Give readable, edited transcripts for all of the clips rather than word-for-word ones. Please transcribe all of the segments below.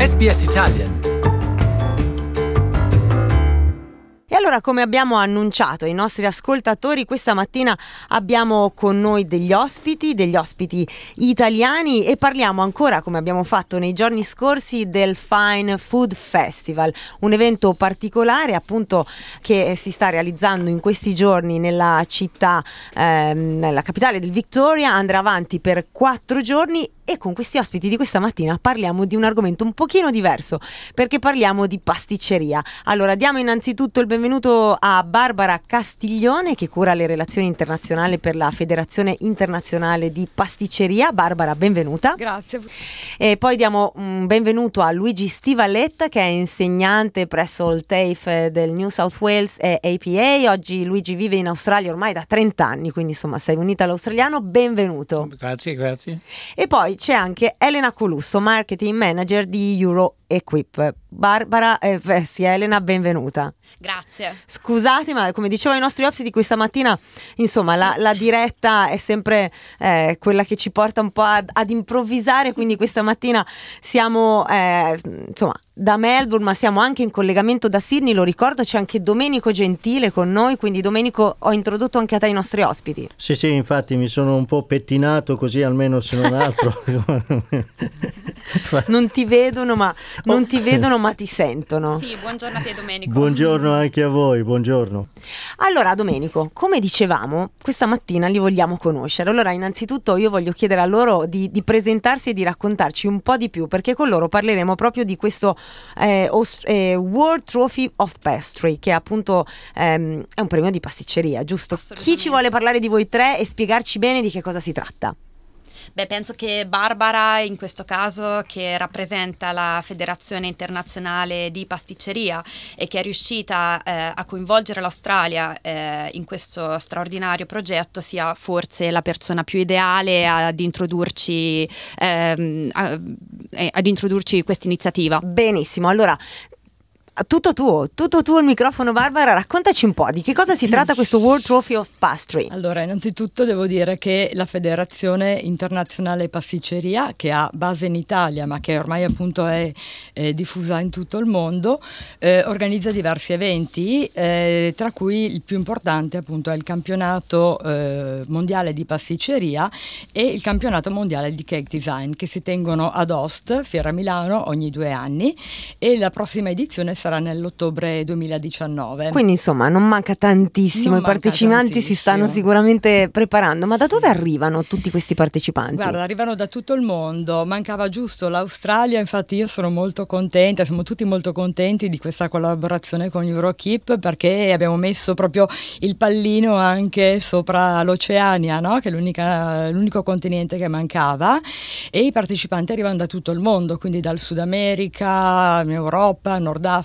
SBS Italian. E allora, come abbiamo annunciato ai nostri ascoltatori, questa mattina abbiamo con noi degli ospiti italiani e parliamo ancora, come abbiamo fatto nei giorni scorsi, del Fine Food Festival, un evento particolare appunto che si sta realizzando in questi giorni nella città, nella capitale del Victoria. Andrà avanti per 4 giorni e con questi ospiti di questa mattina parliamo di un argomento un pochino diverso, perché parliamo di pasticceria. Allora, diamo innanzitutto il benvenuto a Barbara Castiglione, che cura le relazioni internazionali per la Federazione Internazionale di Pasticceria. Barbara, benvenuta. Grazie. E poi diamo un benvenuto a Luigi Stivalletta, che è insegnante presso il TAFE del New South Wales e APA. Oggi Luigi vive in Australia ormai da 30 anni, quindi insomma sei unita all'australiano. Benvenuto. Grazie. E poi c'è anche Elena Colusso, marketing manager di Euro-Equip. Barbara, sì, Elena, benvenuta. Grazie. Scusate, ma come dicevo ai nostri ospiti questa mattina, insomma, la diretta è sempre quella che ci porta un po' ad improvvisare, quindi questa mattina siamo, insomma, da Melbourne, ma siamo anche in collegamento da Sydney, lo ricordo, c'è anche Domenico Gentile con noi, quindi Domenico, ho introdotto anche a te i nostri ospiti. Sì, infatti mi sono un po' pettinato così, almeno se non altro. Non ti vedono ma ti sentono. Sì, buongiorno a te Domenico. Buongiorno anche a voi, buongiorno. Allora Domenico, come dicevamo, questa mattina li vogliamo conoscere. Allora innanzitutto io voglio chiedere a loro di presentarsi e di raccontarci un po' di più, perché con loro parleremo proprio di questo World Trophy of Pastry, che appunto è un premio di pasticceria, giusto? Chi ci vuole parlare di voi tre e spiegarci bene di che cosa si tratta? Beh, penso che Barbara, in questo caso, che rappresenta la Federazione Internazionale di Pasticceria e che è riuscita a coinvolgere l'Australia in questo straordinario progetto, sia forse la persona più ideale ad introdurci questa iniziativa. Benissimo, allora tutto tuo il microfono. Barbara, raccontaci un po' di che cosa si tratta questo World Trophy of Pastry. Allora, innanzitutto devo dire che la Federazione Internazionale Pasticceria, che ha base in Italia ma che ormai appunto è diffusa in tutto il mondo, organizza diversi eventi, tra cui il più importante appunto è il campionato mondiale di pasticceria e il campionato mondiale di cake design, che si tengono ad Host, Fiera Milano, ogni 2 anni, e la prossima edizione sarà nell'ottobre 2019. Quindi insomma non manca tantissimo, i partecipanti si stanno sicuramente preparando. Ma da dove arrivano tutti questi partecipanti? Guarda, arrivano da tutto il mondo, mancava giusto l'Australia, infatti io sono molto contenta, siamo tutti molto contenti di questa collaborazione con Euro-Equip, perché abbiamo messo proprio il pallino anche sopra l'Oceania, no? Che è l'unico continente che mancava, e i partecipanti arrivano da tutto il mondo, quindi dal Sud America, Europa, Nord Africa,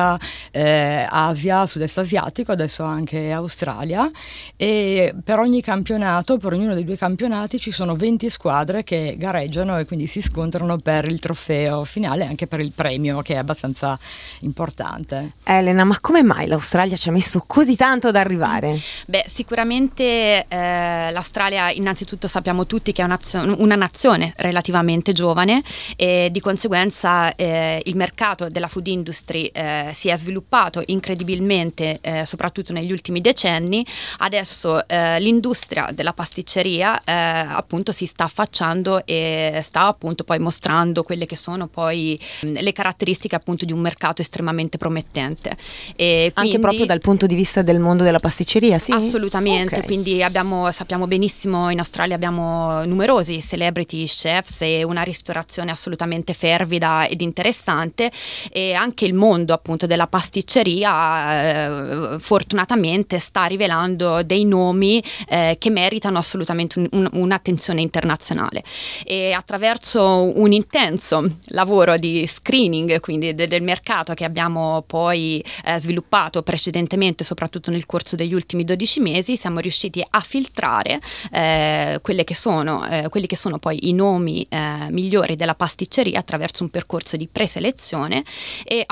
Asia, sud-est asiatico, adesso anche Australia, e per ogni campionato, per ognuno dei 2 campionati ci sono 20 squadre che gareggiano e quindi si scontrano per il trofeo finale, anche per il premio, che è abbastanza importante. Elena, ma come mai l'Australia ci ha messo così tanto ad arrivare? Beh, sicuramente l'Australia, innanzitutto sappiamo tutti che è una nazione relativamente giovane, e di conseguenza il mercato della food industry si è sviluppato incredibilmente, soprattutto negli ultimi decenni. Adesso l'industria della pasticceria appunto si sta affacciando e sta appunto poi mostrando quelle che sono poi le caratteristiche appunto di un mercato estremamente promettente. E quindi, anche proprio dal punto di vista del mondo della pasticceria, sì? Assolutamente, Okay. Quindi sappiamo benissimo, in Australia abbiamo numerosi celebrity chefs e una ristorazione assolutamente fervida ed interessante, e anche il mondo appunto della pasticceria fortunatamente sta rivelando dei nomi che meritano assolutamente un'attenzione internazionale, e attraverso un intenso lavoro di screening, quindi del mercato, che abbiamo poi sviluppato precedentemente, soprattutto nel corso degli ultimi 12 mesi, siamo riusciti a filtrare quelli che sono poi i nomi migliori della pasticceria attraverso un percorso di preselezione, e a portare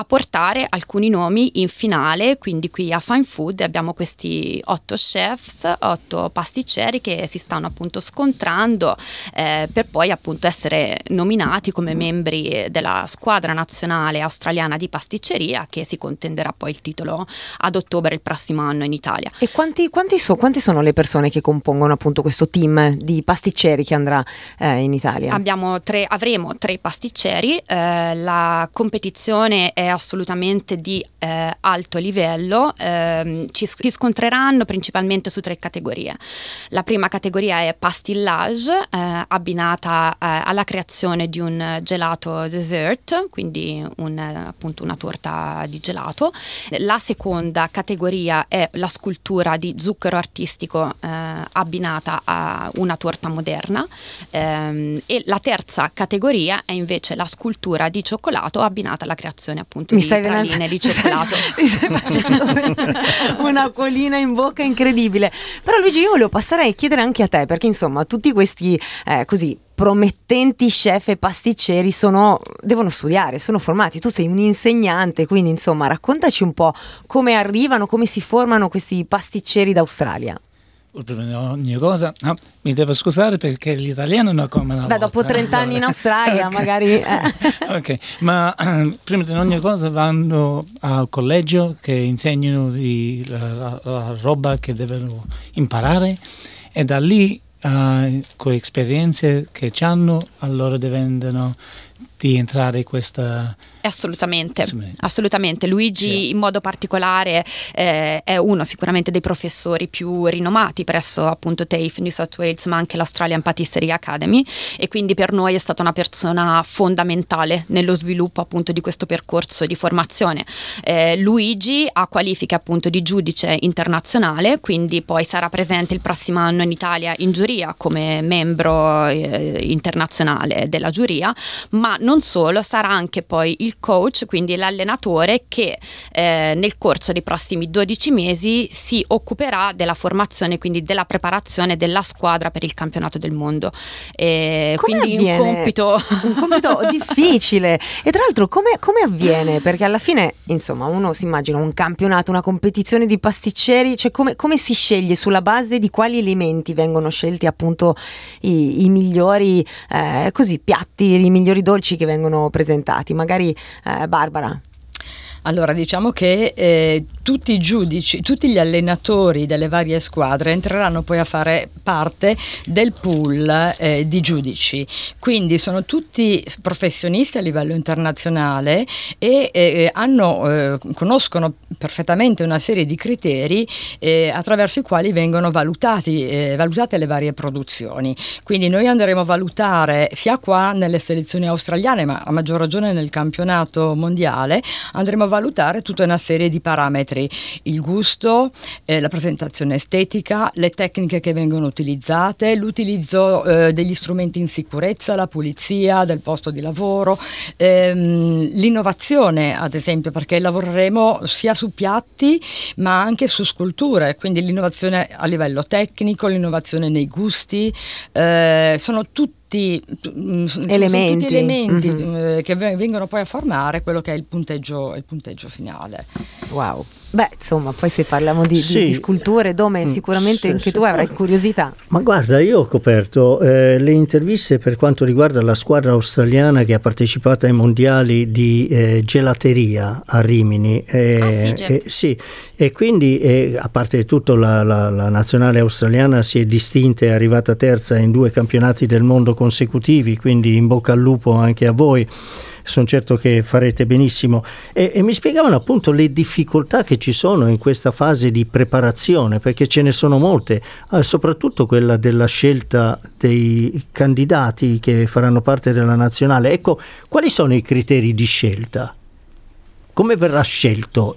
entrare alcuni nomi in finale, quindi qui a Fine Food abbiamo questi 8 chefs, 8 pasticceri che si stanno appunto scontrando per poi appunto essere nominati come membri della squadra nazionale australiana di pasticceria, che si contenderà poi il titolo ad ottobre il prossimo anno in Italia. E quante sono le persone che compongono appunto questo team di pasticceri che andrà in Italia? Avremo 3 pasticceri, la competizione è assolutamente di alto livello, si scontreranno principalmente su 3 categorie. La prima categoria è pastillage, abbinata alla creazione di un gelato dessert, quindi appunto una torta di gelato. La seconda categoria è la scultura di zucchero artistico abbinata a una torta moderna, e la terza categoria è invece la scultura di cioccolato abbinata alla creazione appunto di praline di cioccolato. Mi stai facendo un'acquolina in bocca incredibile. Però Luigi, io volevo passare e chiedere anche a te, perché insomma tutti questi così promettenti chef e pasticceri devono studiare, sono formati. Tu sei un insegnante, quindi insomma raccontaci un po' come arrivano, come si formano questi pasticceri d'Australia. Prima di ogni cosa, mi devo scusare perché l'italiano non è come una volta. Dopo 30 anni in Australia, okay. Magari. Ok, ma prima di ogni cosa vanno al collegio che insegnano la roba che devono imparare, e da lì, con esperienze che hanno, allora diventano di entrare in questa... Assolutamente. Luigi sì. In modo particolare è uno sicuramente dei professori più rinomati presso appunto TAFE New South Wales, ma anche l'Australian Patisserie Academy, e quindi per noi è stata una persona fondamentale nello sviluppo appunto di questo percorso di formazione. Luigi ha qualifiche appunto di giudice internazionale, quindi poi sarà presente il prossimo anno in Italia in giuria come membro internazionale della giuria, ma non solo, sarà anche poi il coach, quindi l'allenatore che nel corso dei prossimi 12 mesi si occuperà della formazione, quindi della preparazione della squadra per il campionato del mondo. Quindi avviene? un compito difficile. E tra l'altro come avviene? Perché alla fine insomma uno si immagina un campionato, una competizione di pasticceri, cioè come si sceglie, sulla base di quali elementi vengono scelti appunto i migliori piatti, i migliori dolci che vengono presentati? Magari Barbara. Allora, diciamo che tutti i giudici, tutti gli allenatori delle varie squadre entreranno poi a fare parte del pool di giudici, quindi sono tutti professionisti a livello internazionale e conoscono perfettamente una serie di criteri attraverso i quali vengono valutate le varie produzioni. Quindi noi andremo a valutare sia qua nelle selezioni australiane, ma a maggior ragione nel campionato mondiale, andremo a valutare tutta una serie di parametri: il gusto, la presentazione estetica, le tecniche che vengono utilizzate, l'utilizzo degli strumenti in sicurezza, la pulizia del posto di lavoro, l'innovazione ad esempio, perché lavoreremo sia su piatti ma anche su sculture, quindi l'innovazione a livello tecnico, l'innovazione nei gusti, sono tutti elementi mm-hmm. Che vengono poi a formare quello che è il punteggio finale. Wow. Beh, insomma, poi se parliamo di sculture, Dome, sicuramente anche tu avrai curiosità. Ma guarda, io ho coperto le interviste per quanto riguarda la squadra australiana che ha partecipato ai mondiali di gelateria a Rimini. E quindi, a parte tutto, la nazionale australiana si è distinta, è arrivata terza in 2 campionati del mondo consecutivi, quindi in bocca al lupo anche a voi. Sono certo che farete benissimo, e mi spiegavano appunto le difficoltà che ci sono in questa fase di preparazione, perché ce ne sono molte, soprattutto quella della scelta dei candidati che faranno parte della nazionale. Ecco, quali sono i criteri di scelta? Come verrà scelto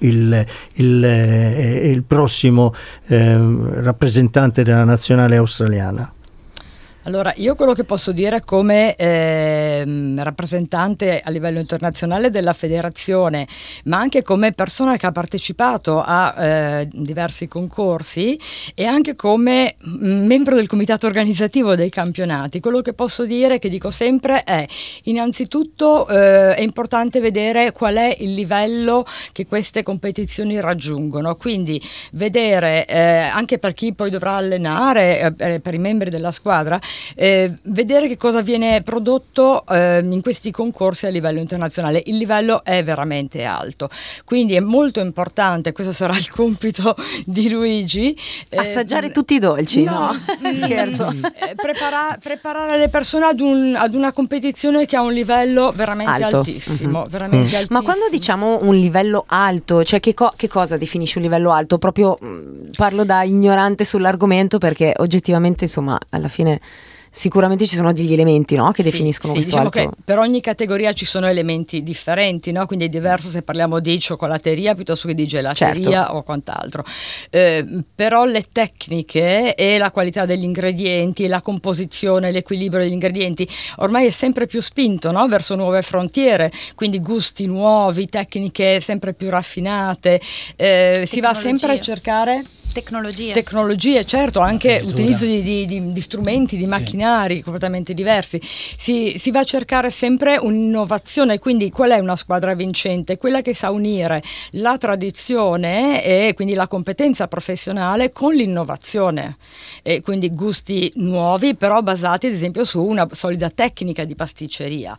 il prossimo rappresentante della nazionale australiana? Allora, io quello che posso dire come rappresentante a livello internazionale della federazione, ma anche come persona che ha partecipato a diversi concorsi e anche come membro del comitato organizzativo dei campionati, quello che posso dire, che dico sempre, è innanzitutto è importante vedere qual è il livello che queste competizioni raggiungono, quindi vedere anche per chi poi dovrà allenare, per i membri della squadra, vedere che cosa viene prodotto in questi concorsi a livello internazionale. Il livello è veramente alto, quindi è molto importante, questo sarà il compito di Luigi, assaggiare tutti i dolci, no? Scherzo. Preparare le persone ad una competizione che ha un livello veramente altissimo, veramente altissimo. Ma quando diciamo un livello alto, cioè che cosa definisce un livello alto? Proprio parlo da ignorante sull'argomento, perché oggettivamente, insomma, alla fine sicuramente ci sono degli elementi, no, che definiscono questo diciamo alto. Che per ogni categoria ci sono elementi differenti, no? Quindi è diverso se parliamo di cioccolateria piuttosto che di gelateria, o quant'altro. Però le tecniche e la qualità degli ingredienti, la composizione, l'equilibrio degli ingredienti ormai è sempre più spinto, no? Verso nuove frontiere, quindi gusti nuovi, tecniche sempre più raffinate, si va sempre a cercare tecnologie, certo, anche utilizzo di strumenti, di macchinari completamente diversi. Si va a cercare sempre un'innovazione, quindi qual è una squadra vincente? Quella che sa unire la tradizione e quindi la competenza professionale con l'innovazione, e quindi gusti nuovi però basati ad esempio su una solida tecnica di pasticceria.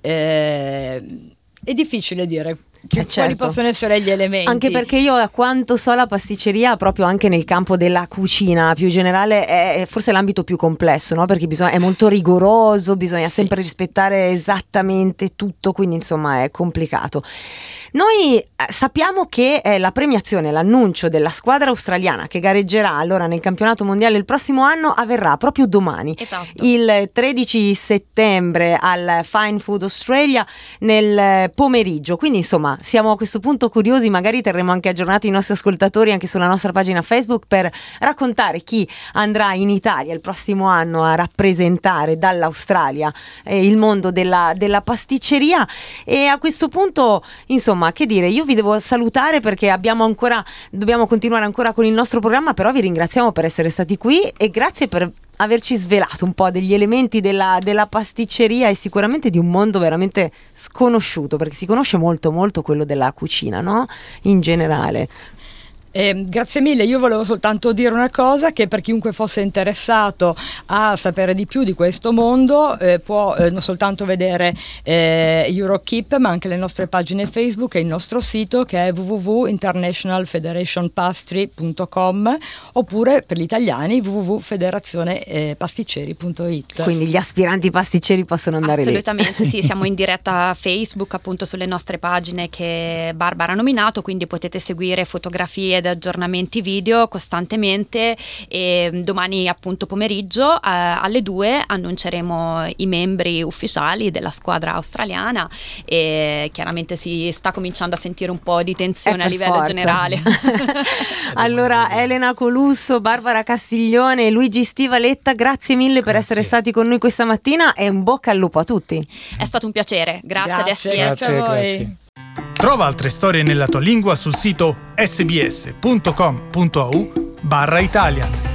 È difficile dire quali possono essere gli elementi, anche perché io, a quanto so, la pasticceria proprio anche nel campo della cucina più generale è forse l'ambito più complesso, no? Perché è molto rigoroso, bisogna sempre rispettare esattamente tutto, quindi insomma è complicato. Noi sappiamo che la premiazione, l'annuncio della squadra australiana che gareggerà allora nel campionato mondiale il prossimo anno avverrà proprio domani, il 13 settembre al Fine Food Australia nel pomeriggio, quindi insomma siamo a questo punto curiosi, magari terremo anche aggiornati i nostri ascoltatori anche sulla nostra pagina Facebook per raccontare chi andrà in Italia il prossimo anno a rappresentare dall'Australia il mondo della pasticceria. E a questo punto, insomma, che dire, io vi devo salutare perché dobbiamo continuare ancora con il nostro programma, però vi ringraziamo per essere stati qui e grazie per averci svelato un po' degli elementi della pasticceria e sicuramente di un mondo veramente sconosciuto, perché si conosce molto molto quello della cucina, no? In generale. Grazie mille, io volevo soltanto dire una cosa, che per chiunque fosse interessato a sapere di più di questo mondo può non soltanto vedere Eurokeep, ma anche le nostre pagine Facebook e il nostro sito, che è www.internationalfederationpastry.com, oppure per gli italiani www.federazione-pasticceri.it. Quindi gli aspiranti pasticceri possono andare assolutamente, sì, siamo in diretta Facebook appunto sulle nostre pagine che Barbara ha nominato, quindi potete seguire fotografie ed aggiornamenti video costantemente, e domani appunto pomeriggio alle 2 annunceremo i membri ufficiali della squadra australiana, e chiaramente si sta cominciando a sentire un po' di tensione a livello generale. Allora, Elena Colusso, Barbara Castiglione e Luigi Stivaletta, grazie mille per essere stati con noi questa mattina e un bocca al lupo a tutti. È stato un piacere, grazie ad SPS. Grazie. Trova altre storie nella tua lingua sul sito sbs.com.au/Italian.